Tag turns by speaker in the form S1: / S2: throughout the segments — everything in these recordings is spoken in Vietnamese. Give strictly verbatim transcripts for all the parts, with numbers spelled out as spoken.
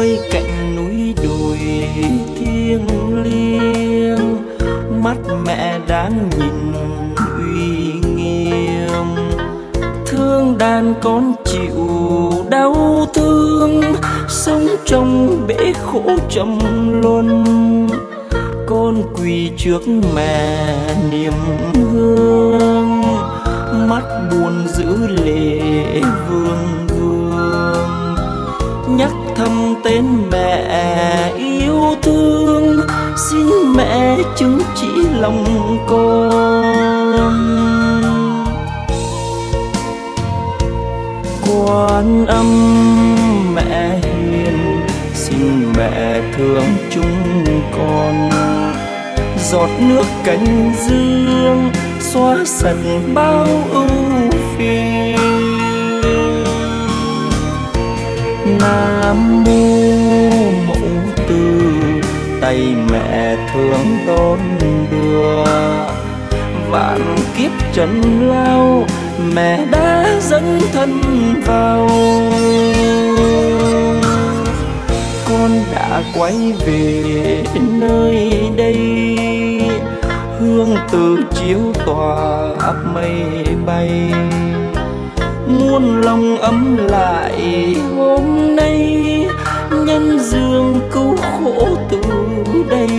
S1: nơi cạnh núi đồi thiêng liêng, mắt mẹ đáng nhìn uy nghiêm. Thương đàn con chịu đau thương, sống trong bể khổ trầm luân. Con quỳ trước mẹ niềm hương, mắt buồn giữ lệ vương vương. Nhắc thầm tên mẹ yêu thương, xin mẹ chứng chỉ lòng con. Quan âm mẹ hiền, xin mẹ thương chúng con. Giọt nước cánh dương xóa sạch bao ưu phiền. Nam mô Mẫu Từ, tay mẹ thương đón đưa. Vạn kiếp trần lao, mẹ đã dẫn thân vào. Con đã quay về nơi đây, hương từ chiếu tỏa áp mây bay. Muôn lòng ấm lại hôm nay, nhân dương cứu khổ từ đây.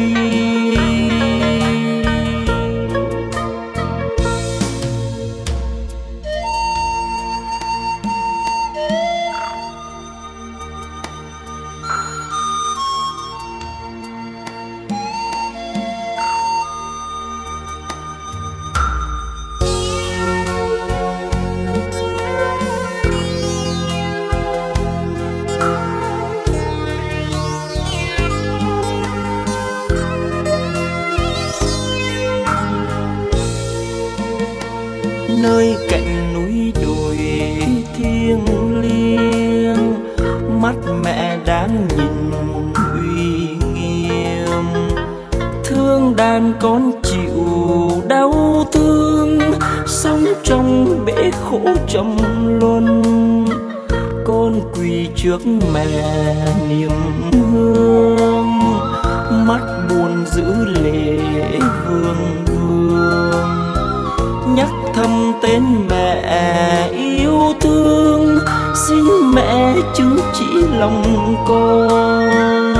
S1: Nơi cạnh núi đồi thiêng liêng, mắt mẹ đáng nhìn uy nghiêm. Thương đàn con chịu đau thương, sống trong bể khổ trầm luân. Con quỳ trước mẹ niềm hương, mắt buồn giữ lệ vương vương. Nhắc thầm tên mẹ yêu thương, xin mẹ chứng chỉ lòng con.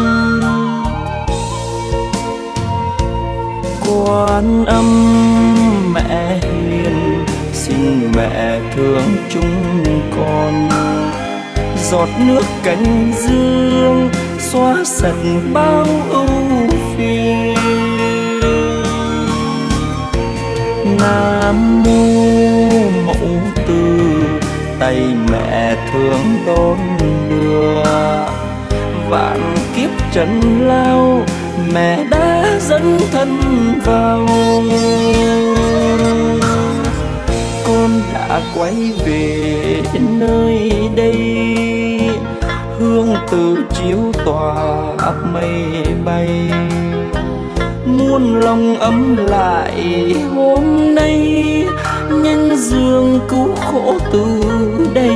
S1: Quan âm mẹ hiền, xin mẹ thương chúng con. Giọt nước cánh dương xóa sạch bao ưu phiền. Nam mô Mẫu Từ, tay mẹ thương đón đưa. Vạn kiếp trần lao, mẹ đã dẫn thân vào. Con đã quay về nơi đây, hương từ chiếu tỏa áp mây bay. Muôn lòng ấm lại hôm nay, nhân dương cứu khổ từ đây.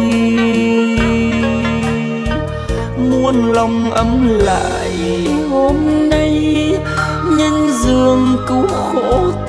S1: Muôn lòng ấm lại hôm nay, nhân dương cứu khổ